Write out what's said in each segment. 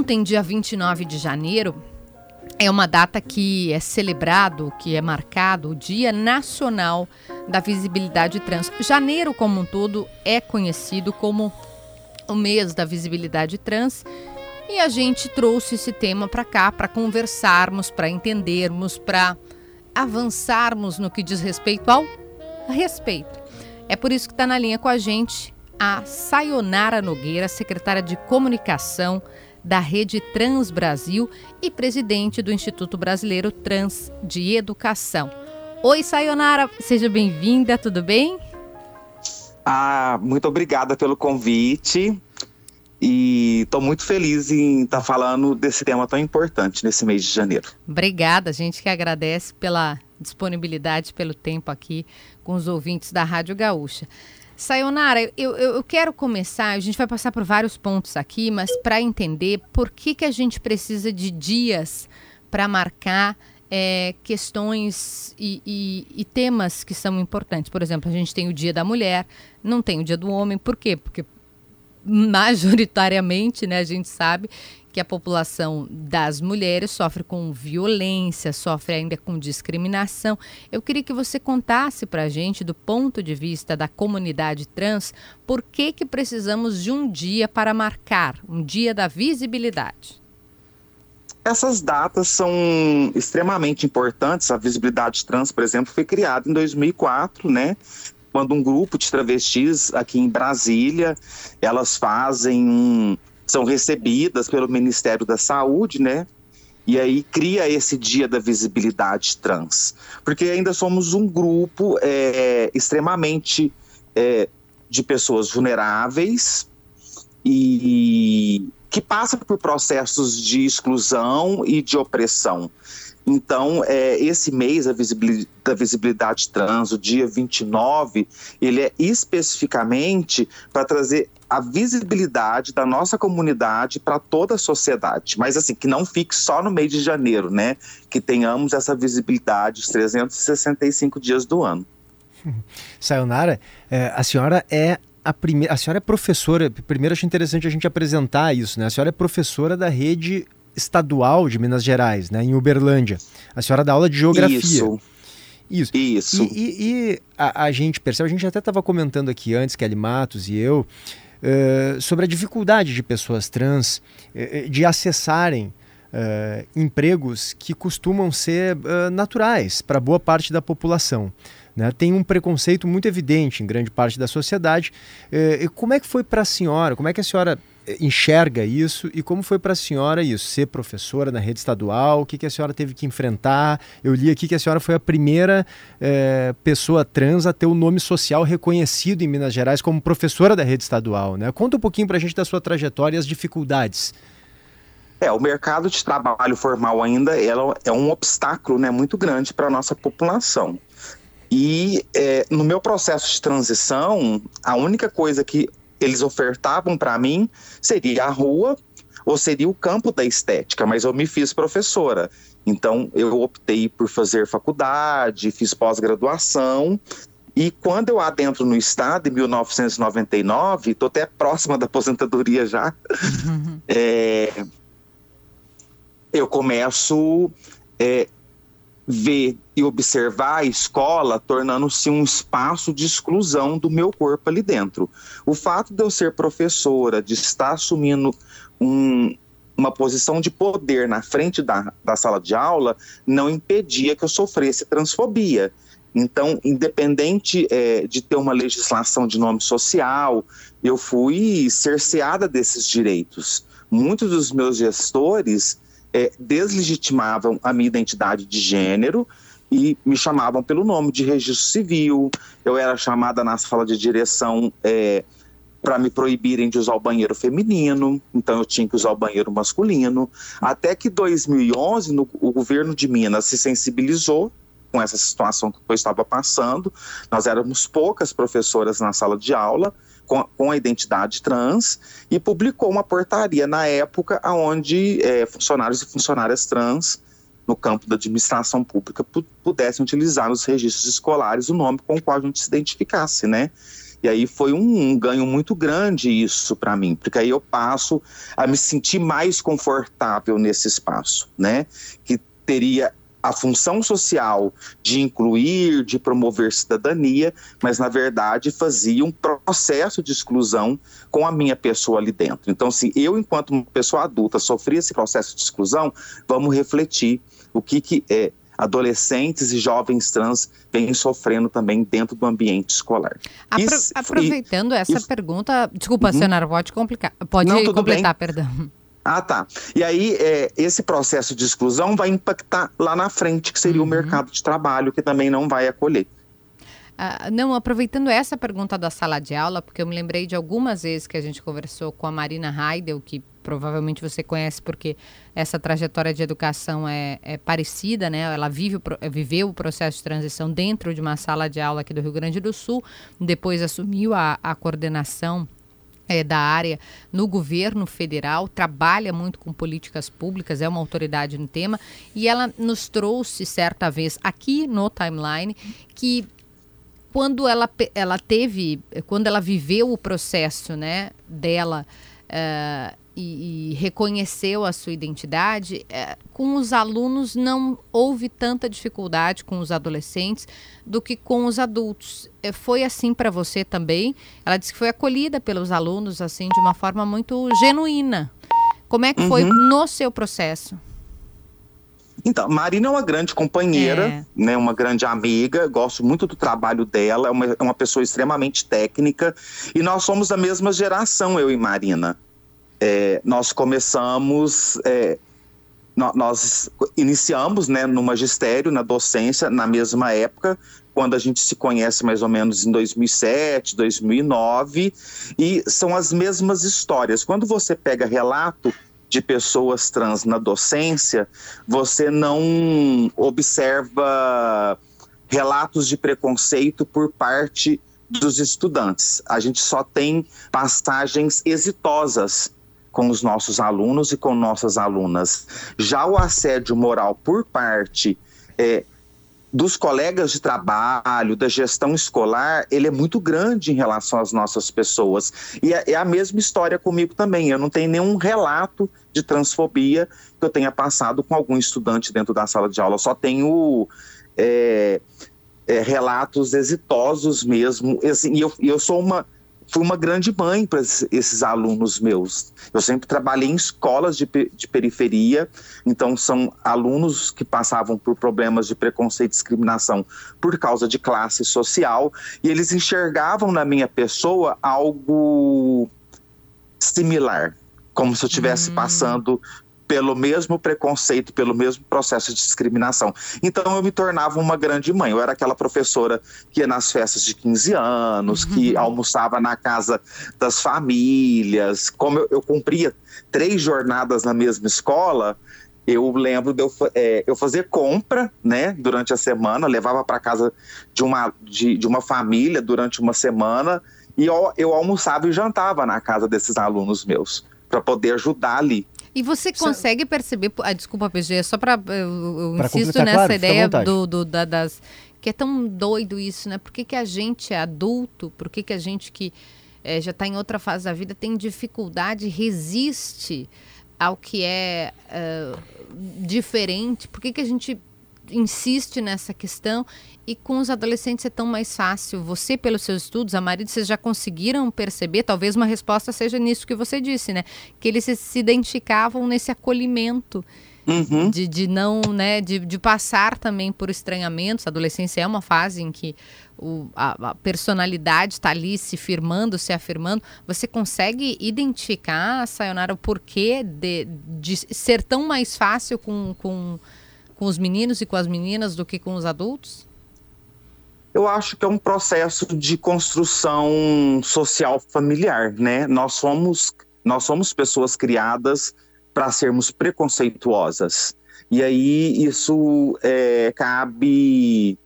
Ontem, dia 29 de janeiro, é uma data que é celebrado, que é marcado o Dia Nacional da Visibilidade Trans. Janeiro, como um todo, é conhecido como o mês da visibilidade trans. E a gente trouxe esse tema para cá, para conversarmos, para entendermos, para avançarmos no que diz respeito ao respeito. É por isso que está na linha com a gente a Sayonara Nogueira, secretária de Comunicação da Rede Trans Brasil e presidente do Instituto Brasileiro Trans de Educação. Oi, Sayonara, seja bem-vinda, tudo bem? Muito obrigada pelo convite e estou muito feliz em estar falando desse tema tão importante nesse mês de janeiro. Obrigada, a gente que agradece pela disponibilidade, pelo tempo aqui com os ouvintes da Rádio Gaúcha. Sayonara, eu quero começar, a gente vai passar por vários pontos aqui, mas para entender por que a gente precisa de dias para marcar questões e temas que são importantes. Por exemplo, a gente tem o Dia da Mulher, não tem o Dia do Homem. Por quê? Porque majoritariamente, né, a gente sabe que a população das mulheres sofre com violência, sofre ainda com discriminação. Eu queria que você contasse para a gente, do ponto de vista da comunidade trans, por que precisamos de um dia para marcar, um dia da visibilidade. Essas datas são extremamente importantes. A visibilidade trans, por exemplo, foi criada em 2004, né? Quando um grupo de travestis aqui em Brasília, elas são recebidas pelo Ministério da Saúde, né? E aí cria esse Dia da Visibilidade Trans. Porque ainda somos um grupo extremamente de pessoas vulneráveis e que passa por processos de exclusão e de opressão. Então, esse mês da visibilidade trans, o dia 29, ele é especificamente para trazer a visibilidade da nossa comunidade para toda a sociedade. Mas assim, que não fique só no mês de janeiro, né? Que tenhamos essa visibilidade os 365 dias do ano. Sayonara, a senhora a senhora é professora. Primeiro, acho interessante a gente apresentar isso, né? A senhora é professora da rede estadual de Minas Gerais, né, em Uberlândia. A senhora dá aula de geografia. Isso. E a gente percebe, a gente até estava comentando aqui antes, Kelly Matos e eu, sobre a dificuldade de pessoas trans de acessarem empregos que costumam ser naturais para boa parte da população. Né? Tem um preconceito muito evidente em grande parte da sociedade. Como é que foi para a senhora? Como é que a senhora enxerga isso e como foi para a senhora isso, ser professora na rede estadual? O que a senhora teve que enfrentar? Eu li aqui que a senhora foi a primeira pessoa trans a ter o nome social reconhecido em Minas Gerais como professora da rede estadual, né? Conta um pouquinho para a gente da sua trajetória e as dificuldades. O mercado de trabalho formal ainda é um obstáculo, né, muito grande para a nossa população. E no meu processo de transição, a única coisa que eles ofertavam para mim seria a rua ou seria o campo da estética, mas eu me fiz professora. Então, eu optei por fazer faculdade, fiz pós-graduação, e quando eu adentro no estado, em 1999, estou até próxima da aposentadoria já, eu começo ver e observar a escola tornando-se um espaço de exclusão do meu corpo ali dentro. O fato de eu ser professora, de estar assumindo uma posição de poder na frente da sala de aula, não impedia que eu sofresse transfobia. Então, independente de ter uma legislação de nome social, eu fui cerceada desses direitos. Muitos dos meus gestores deslegitimavam a minha identidade de gênero e me chamavam pelo nome de registro civil. Eu era chamada na sala de direção para me proibirem de usar o banheiro feminino, então eu tinha que usar o banheiro masculino. Até que em 2011, o governo de Minas se sensibilizou com essa situação que eu estava passando. Nós éramos poucas professoras na sala de aula com a identidade trans e publicou uma portaria na época onde funcionários e funcionárias trans no campo da administração pública pudessem utilizar nos registros escolares o nome com o qual a gente se identificasse, né? E aí foi um ganho muito grande isso para mim, porque aí eu passo a me sentir mais confortável nesse espaço, né? Que teria a função social de incluir, de promover cidadania, mas na verdade fazia um processo de exclusão com a minha pessoa ali dentro. Então, se eu, enquanto uma pessoa adulta, sofri esse processo de exclusão, vamos refletir o que adolescentes e jovens trans vêm sofrendo também dentro do ambiente escolar. Aproveitando essa pergunta, desculpa, Sayonara, pode completar, perdão. Ah, tá. E aí, esse processo de exclusão vai impactar lá na frente, que seria o mercado de trabalho, que também não vai acolher. Não, aproveitando essa pergunta da sala de aula, porque eu me lembrei de algumas vezes que a gente conversou com a Marina Heidel, que provavelmente você conhece porque essa trajetória de educação é parecida, né? Ela viveu o processo de transição dentro de uma sala de aula aqui do Rio Grande do Sul, depois assumiu a coordenação da área no governo federal, trabalha muito com políticas públicas, é uma autoridade no tema, e ela nos trouxe certa vez aqui no Timeline que quando ela viveu o processo, né, dela e reconheceu a sua identidade, com os alunos não houve tanta dificuldade com os adolescentes do que com os adultos. Foi assim para você também? Ela disse que foi acolhida pelos alunos assim de uma forma muito genuína. Como é que foi no seu processo? Então, Marina é uma grande companheira, né, uma grande amiga, gosto muito do trabalho dela, é uma pessoa extremamente técnica, e nós somos da mesma geração, eu e Marina. Nós começamos, nós iniciamos, né, no magistério, na docência, na mesma época, quando a gente se conhece mais ou menos em 2007, 2009, e são as mesmas histórias. Quando você pega relato de pessoas trans na docência, você não observa relatos de preconceito por parte dos estudantes. A gente só tem passagens exitosas com os nossos alunos e com nossas alunas. Já o assédio moral por parte dos colegas de trabalho, da gestão escolar, ele é muito grande em relação às nossas pessoas. E é a mesma história comigo também. Eu não tenho nenhum relato de transfobia que eu tenha passado com algum estudante dentro da sala de aula. Eu só tenho relatos exitosos mesmo. Assim, e eu fui uma grande mãe para esses alunos meus. Eu sempre trabalhei em escolas de periferia, então são alunos que passavam por problemas de preconceito e discriminação por causa de classe social, e eles enxergavam na minha pessoa algo similar, como se eu estivesse passando pelo mesmo preconceito, pelo mesmo processo de discriminação. Então eu me tornava uma grande mãe. Eu era aquela professora que ia nas festas de 15 anos, que almoçava na casa das famílias. Como eu cumpria 3 jornadas na mesma escola, eu lembro de eu fazer compra, né, durante a semana, levava para casa de uma família durante uma semana, e eu almoçava e jantava na casa desses alunos meus, para poder ajudar ali. E você consegue perceber... desculpa, PG, só para... Eu insisto nessa claro, ideia das... Que é tão doido isso, né? Por que a gente é adulto, por que a gente que já está em outra fase da vida tem dificuldade, resiste ao que é diferente? Por que a gente insiste nessa questão? E com os adolescentes é tão mais fácil. Você, pelos seus estudos, a Maria, vocês já conseguiram perceber, talvez uma resposta seja nisso que você disse, né? Que eles se identificavam nesse acolhimento de não, né? De passar também por estranhamentos. A adolescência é uma fase em que a personalidade está ali se firmando, se afirmando. Você consegue identificar, Sayonara, o porquê de ser tão mais fácil com os meninos e com as meninas do que com os adultos? Eu acho que é um processo de construção social familiar, né? Nós somos pessoas criadas para sermos preconceituosas. E aí isso cabe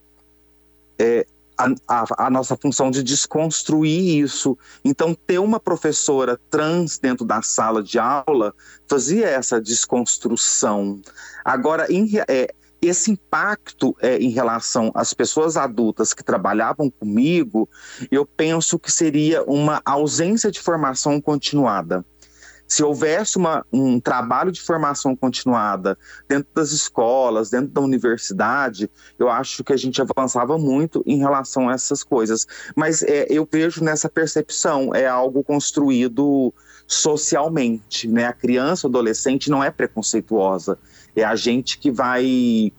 a nossa função de desconstruir isso. Então, ter uma professora trans dentro da sala de aula fazia essa desconstrução. Agora, esse impacto em relação às pessoas adultas que trabalhavam comigo, eu penso que seria uma ausência de formação continuada. Se houvesse um trabalho de formação continuada dentro das escolas, dentro da universidade, eu acho que a gente avançava muito em relação a essas coisas. Mas eu vejo nessa percepção, é algo construído socialmente, né? A criança, o adolescente não é preconceituosa, é a gente que vai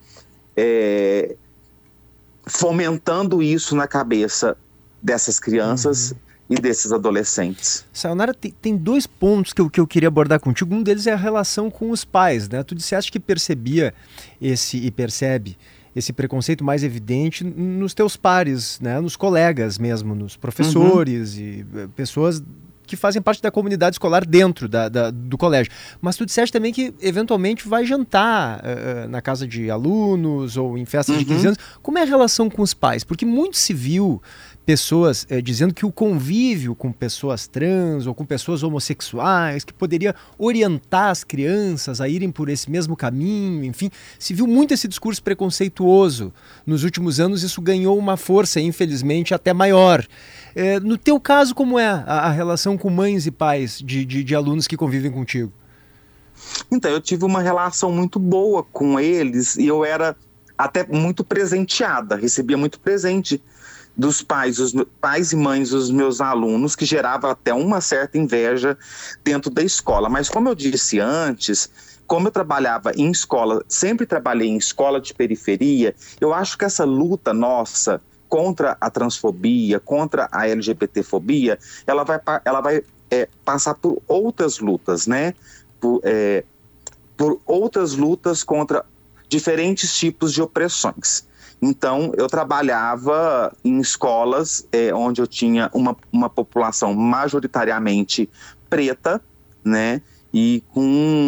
fomentando isso na cabeça dessas crianças e desses adolescentes. Sayonara, tem dois pontos que eu queria abordar contigo. Um deles é a relação com os pais, né? Tu disseste que percebia e percebe esse preconceito mais evidente nos teus pares, né? Nos colegas mesmo, nos professores e pessoas que fazem parte da comunidade escolar dentro do colégio. Mas tu disseste também que eventualmente vai jantar na casa de alunos ou em festas de 15 anos. Como é a relação com os pais? Porque muito se viu pessoas dizendo que o convívio com pessoas trans ou com pessoas homossexuais, que poderia orientar as crianças a irem por esse mesmo caminho, enfim, se viu muito esse discurso preconceituoso. Nos últimos anos isso ganhou uma força, infelizmente, até maior. No teu caso, como é a relação com mães e pais de alunos que convivem contigo? Então, eu tive uma relação muito boa com eles e eu era até muito presenteada, recebia muito presente dos pais, os pais e mães dos meus alunos, que gerava até uma certa inveja dentro da escola. Mas como eu disse antes, como eu trabalhava em escola, sempre trabalhei em escola de periferia, eu acho que essa luta nossa contra a transfobia, contra a LGBTfobia, ela vai passar por outras lutas, né? Por outras lutas contra diferentes tipos de opressões. Então, eu trabalhava em escolas onde eu tinha uma população majoritariamente preta, né? E com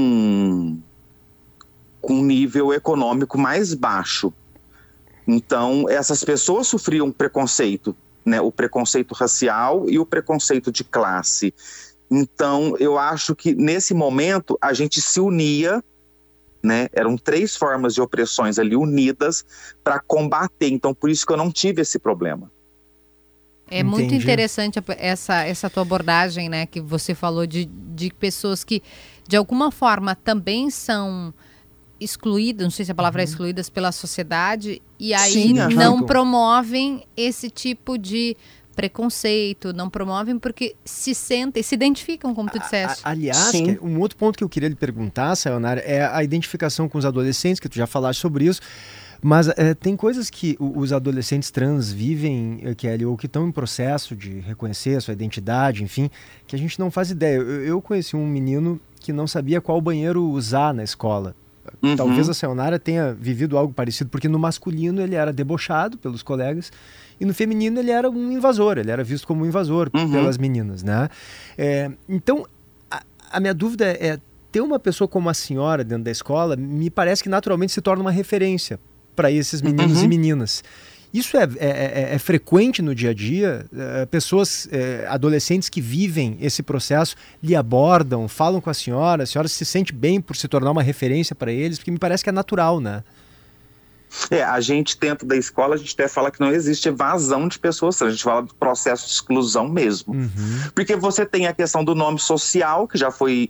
um nível econômico mais baixo. Então, essas pessoas sofriam preconceito, né? O preconceito racial e o preconceito de classe. Então, eu acho que nesse momento a gente se unia, né? Eram 3 formas de opressões ali unidas para combater. Então, por isso que eu não tive esse problema. É muito interessante essa tua abordagem, né? Que você falou de pessoas que, de alguma forma, também são excluídas, não sei se a palavra é excluídas pela sociedade, e aí não promovem esse tipo de preconceito, não promovem porque se identificam, como tu disseste. Aliás, um outro ponto que eu queria lhe perguntar, Sayonara, é a identificação com os adolescentes, que tu já falaste sobre isso, mas tem coisas que os adolescentes trans vivem, Kelly, ou que estão em processo de reconhecer a sua identidade, enfim, que a gente não faz ideia. Eu conheci um menino que não sabia qual banheiro usar na escola. Talvez a Sayonara tenha vivido algo parecido, porque no masculino ele era debochado pelos colegas e no feminino ele era um invasor, ele era visto como um invasor pelas meninas, né? Então, a minha dúvida é, ter uma pessoa como a senhora dentro da escola, me parece que naturalmente se torna uma referência para esses meninos e meninas. Isso é frequente no dia a dia? Pessoas, adolescentes que vivem esse processo, lhe abordam, falam com a senhora se sente bem por se tornar uma referência para eles? Porque me parece que é natural, né? A gente dentro da escola, a gente até fala que não existe evasão de pessoas, a gente fala do processo de exclusão mesmo. Porque você tem a questão do nome social, que já foi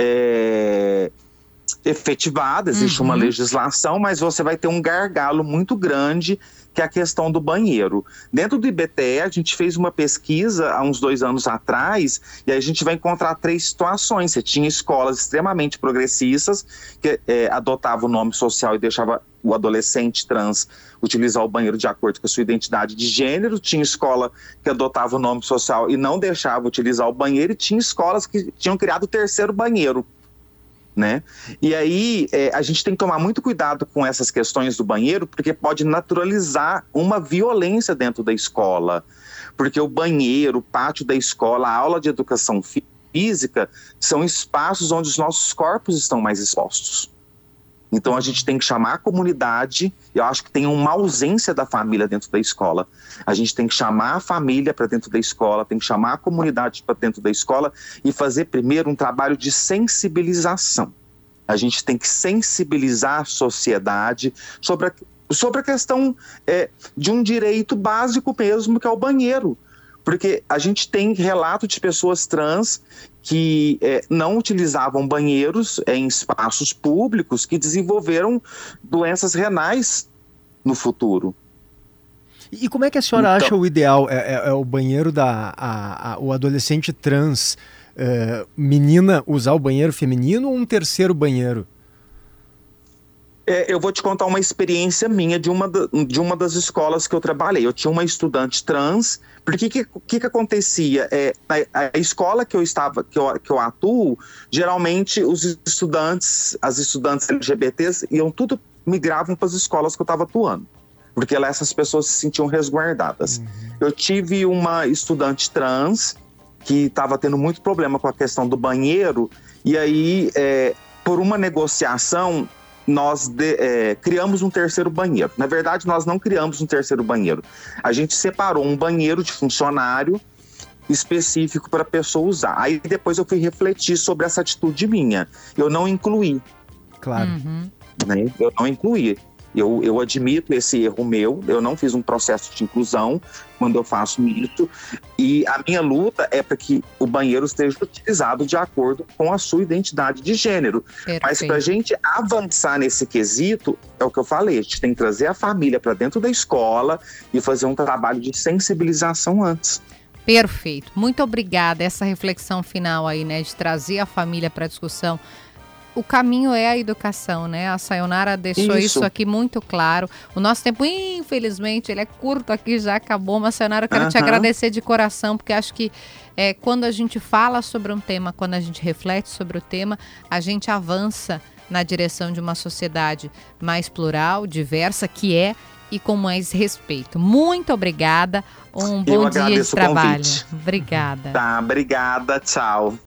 efetivada, existe uma legislação, mas você vai ter um gargalo muito grande, que é a questão do banheiro. Dentro do IBTE, a gente fez uma pesquisa há uns 2 anos atrás, e aí a gente vai encontrar 3 situações. Você tinha escolas extremamente progressistas, que adotavam o nome social e deixava o adolescente trans utilizar o banheiro de acordo com a sua identidade de gênero. Tinha escola que adotava o nome social e não deixava utilizar o banheiro, e tinha escolas que tinham criado o 3º banheiro, né? E aí a gente tem que tomar muito cuidado com essas questões do banheiro, porque pode naturalizar uma violência dentro da escola, porque o banheiro, o pátio da escola, a aula de educação física são espaços onde os nossos corpos estão mais expostos. Então a gente tem que chamar a comunidade. Eu acho que tem uma ausência da família dentro da escola. A gente tem que chamar a família para dentro da escola, tem que chamar a comunidade para dentro da escola e fazer primeiro um trabalho de sensibilização. A gente tem que sensibilizar a sociedade sobre a questão de um direito básico mesmo, que é o banheiro. Porque a gente tem relato de pessoas trans que não utilizavam banheiros em espaços públicos, que desenvolveram doenças renais no futuro. E como é que a senhora acha o ideal? É o banheiro o adolescente trans, menina, usar o banheiro feminino ou um terceiro banheiro? Eu vou te contar uma experiência minha de uma das escolas que eu trabalhei. Eu tinha uma estudante trans, porque o que acontecia? A escola que eu atuo, geralmente as estudantes LGBTs migravam para as escolas que eu estava atuando, porque lá essas pessoas se sentiam resguardadas. Eu tive uma estudante trans que estava tendo muito problema com a questão do banheiro, e aí, por uma negociação, nós criamos um terceiro banheiro. Na verdade, nós não criamos um terceiro banheiro. A gente separou um banheiro de funcionário específico para a pessoa usar. Aí depois eu fui refletir sobre essa atitude minha. Eu não incluí. Claro. Né? Eu não incluí. Eu admito esse erro meu, eu não fiz um processo de inclusão quando eu faço isso, e a minha luta é para que o banheiro esteja utilizado de acordo com a sua identidade de gênero. Perfeito. Mas para a gente avançar nesse quesito, é o que eu falei, a gente tem que trazer a família para dentro da escola e fazer um trabalho de sensibilização antes. Perfeito, muito obrigada. Essa reflexão final aí, né, de trazer a família para a discussão. O caminho é a educação, né? A Sayonara deixou isso aqui muito claro. O nosso tempo, infelizmente, ele é curto aqui, já acabou. Mas, Sayonara, eu quero te agradecer de coração, porque acho que quando a gente fala sobre um tema, quando a gente reflete sobre o tema, a gente avança na direção de uma sociedade mais plural, diversa, e com mais respeito. Muito obrigada. Um bom dia de trabalho. Obrigada. Tá, obrigada. Tchau.